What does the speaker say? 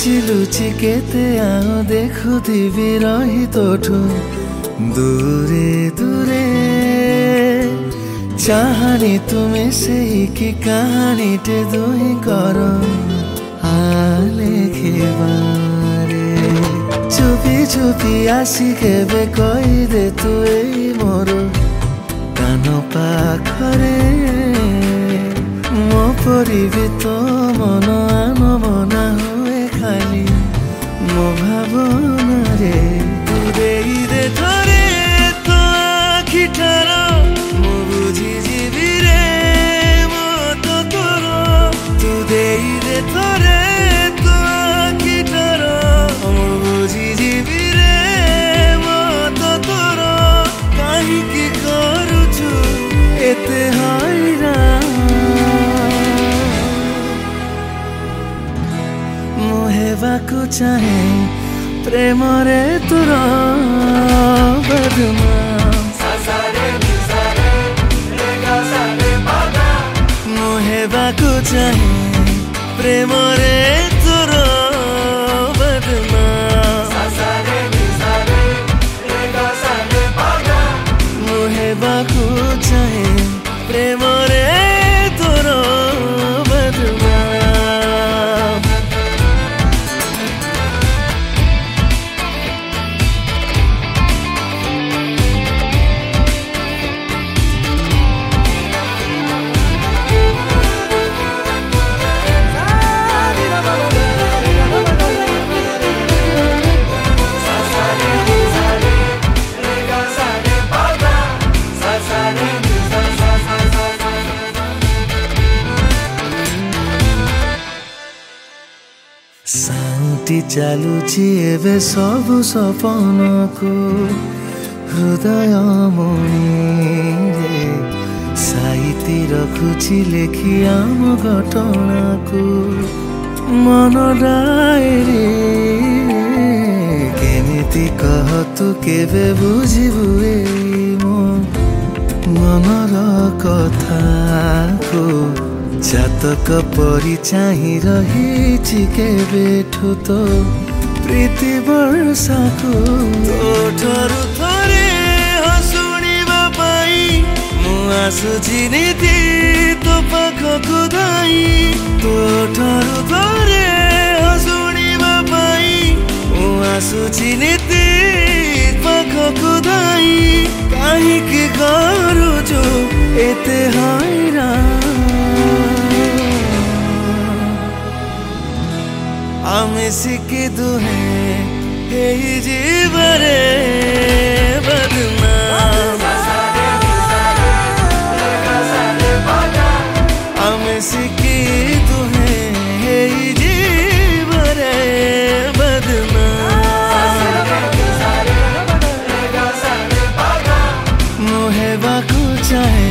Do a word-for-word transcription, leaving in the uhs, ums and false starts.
लुचि लुचि केते आओ देखुथिबि रही तोठु दूरे दूरे चाहनी तुमे सेई कि कहानी टे दुई कर लेखिबारे चुपी चुपी आसी केबे कही दे तु एई मोर कान पाखरे मो परिबे तो मन आन मना हुए खाली मो भावना रे तू देई दे थोरे तो आखिठार मो बुझी जीवी रे मो तो तोर तू देई दे थोरे तो आखिठार मो बुझी जीवी रे मो तो तोर काहे की करूछु एते हैरान हेबाकु चाहे प्रेम रे तोर बदनाम मु हेबाकु चाहे प्रेम रे तोर बदनाम मु हेबाकु चाहे प्रेम रे तोर बदनाम साउटी चालुची एबे सबु सपन को हृदय मणि रे साइती रखुची लेखी आम घटना को मन डायरी केमिति कह तू केबे बुझिबु एई मो मनर कथा को जातक परी चाही रही केबेठु तो प्रीति वर्षा को तोठरु थरे हसुणिबा पाई मु आसुछि नीति तो पाखकु धाई तोठरु थरे हसुणिबा पाई मु आसुछि नीति पाखकु धाई काहेकि करूछु एते हैरान आमे सिकी दुहे एई जीवरे बदनाम आमे सिकी दुहे एई जीवरे बदनाम मु हेबाकु चाहे